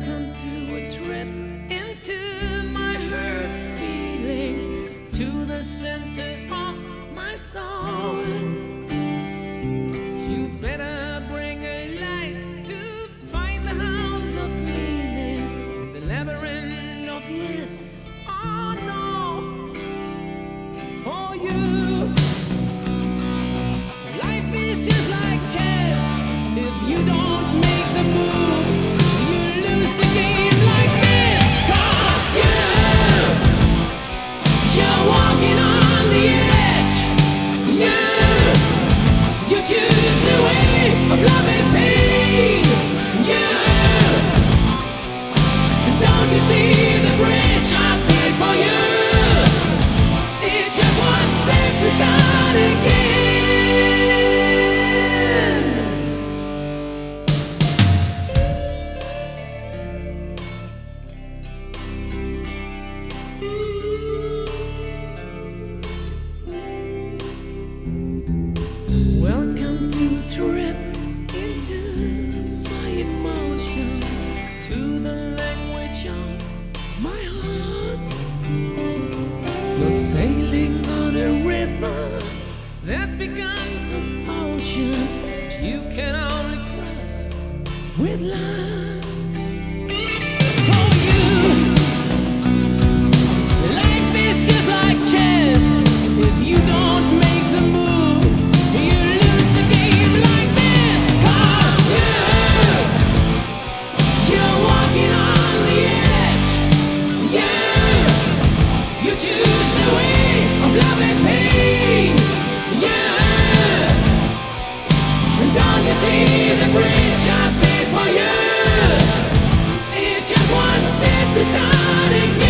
Welcome to a trip into my hurt feelings, to the center of my soul. You better bring a light to find the house of meanings, the labyrinth of yes or no. For you, life is just like chess. If you don't make the move, you lose the game like this. 'Cause you're walking on the edge. You choose the way of love and pain. Don't you see the bridge I built for you? It's just one step to start again. Welcome to a trip into my emotions, to the language of my heart. You're sailing on a river that becomes an ocean you can only cross with love. For you, life is just like chess. If you don't make the move, you lose the game like this. 'Cause you're walking on the edge. You choose the way of love and pain. Don't you see the bridge I built for you? It's just one step to start again.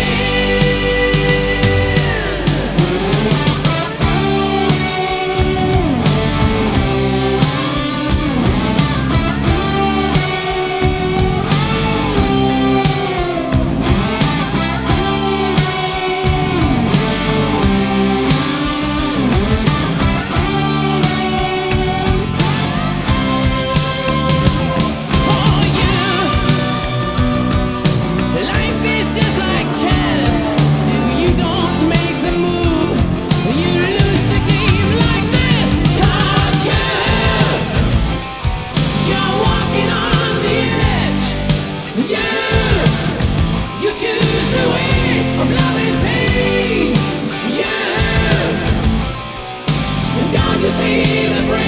You choose the way of love and pain. Don't you see the